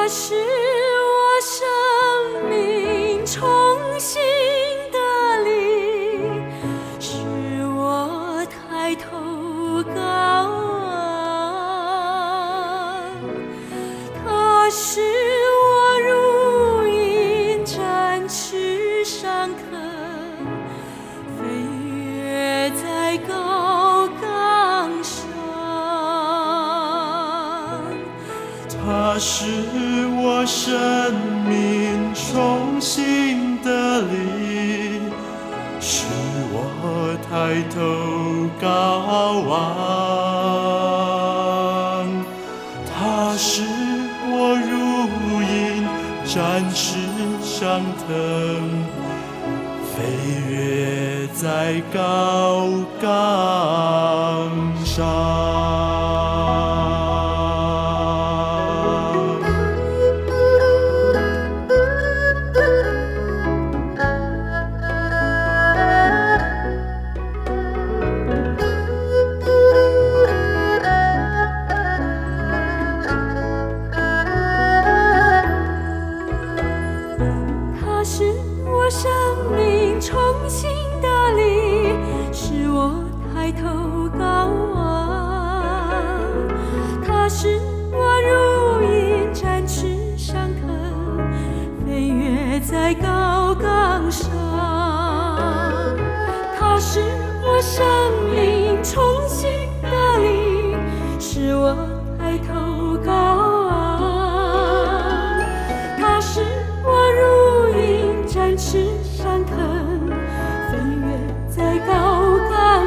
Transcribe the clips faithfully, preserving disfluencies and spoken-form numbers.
它是我生命重新的力，使我抬头高望。它是我如鹰展翅上腾，飞跃在高岗上。 它是我生命重新的力，使我抬头高望。它是我如鹰展翅上腾，飞跃在高岗上。 它是我生命重新的力，使我抬头高望。它是我如鹰展翅上腾，飞跃在高岗上。它是我生命重新的力，使我抬头高望。它是我如鹰展翅上腾，飞跃在高岗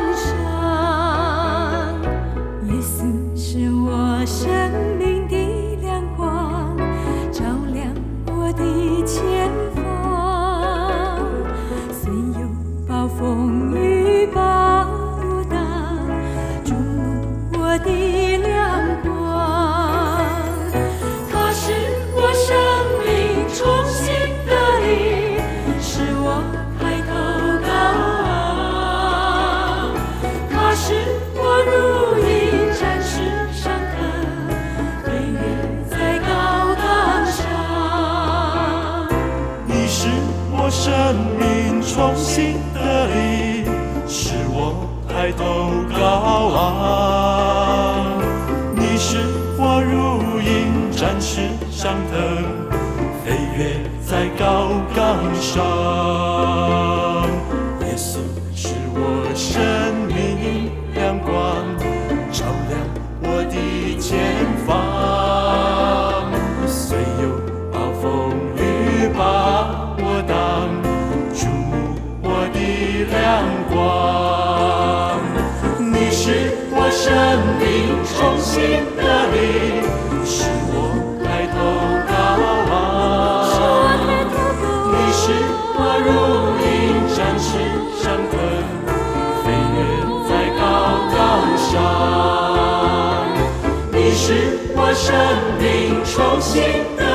上。耶稣是我生命的亮光，照亮我的前方。虽有暴风雨暴荡，注目我的亮光。它是我生命重新的力，使我抬头高望。它是我如鹰展翅上腾，飞跃在高岗上。 你是我生命重新的力，使我抬头高望。你是我如鹰展翅上腾，飞跃在高岗上。耶稣是我生命亮光，照亮我的前方。虽有暴风雨把我挡，注目我的亮光。你是我生命重新的力，使我抬头高望。你是我如鹰展翅上腾，飞跃在高岗上。你是我生命重新的